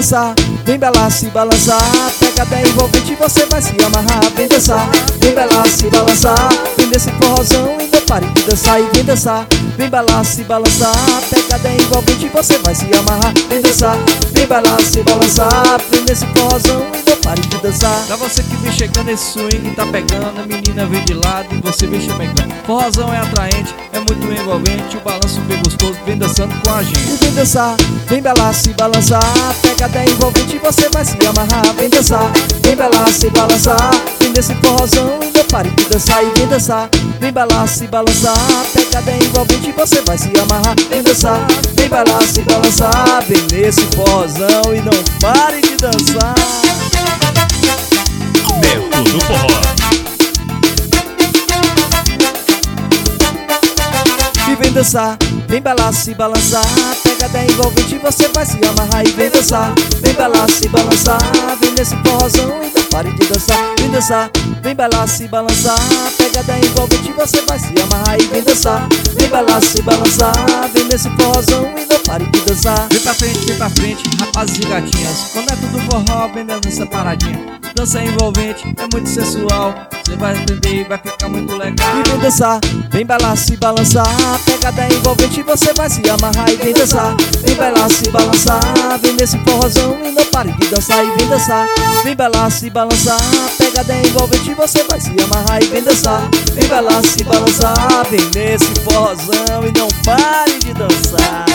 dançar, vem belar, se balançar. Pegada envolvente, você vai se amarrar. Vem dançar, vem belar, se balançar. Vem nesse forrozão e não pare de dançar. E vem dançar, vem belar, se balançar. Pegada envolvente, você vai se amarrar. Vem dançar, vem belar, se balançar. Vem nesse forrozão e não pare de dançar. Pra você que vem chegando, esse swing tá pegando. A menina vem de lado e você vem chamegando. Forrozão é atraente, é muito envolvente. O balanço bem gostoso, vem dançando com a gente. E vem dançar, vem belar, se balançar. Pegada envolvente, você vai se amarrar. Vem dançar, vem belar, se balançar. Vem nesse forrozão e não pare de dançar. E vem dançar, vem belar, se balançar. Pegada envolvente, você vai se amarrar. Vem dançar, vem belar, se balançar. Vem nesse forrozão e não pare de dançar. Neto do Forró. E vem dançar, vem belar, se balançar. Pegada envolvente, você vai se amarrar. E vem dançar, vem belar, se balançar. Vem nesse forrozão e não pare de dançar. Vem dançar, vem belar, se balançar. Pegada envolvente, você vai se amarrar. E vem dançar, vem belar, se balançar. Vem nesse forrozão e não pare de dançar. Vem pra frente, rapazes e gatinhas. Quando é tudo forró, vem dando essa paradinha. Dança envolvente, é muito sensual. Você vai entender e vai ficar muito legal. E vem dançar, vem belar, se balançar. Pegada envolvente, você vai se amarrar. E vem dançar, vem belar, se balançar. Vem nesse forrozão e não pare de dançar. E vem dançar, vem belar, se balançar. Pegada envolvente, você vai se amarrar. E vem dançar, vem belar, se balançar. Vem nesse forrozão e não pare de dançar.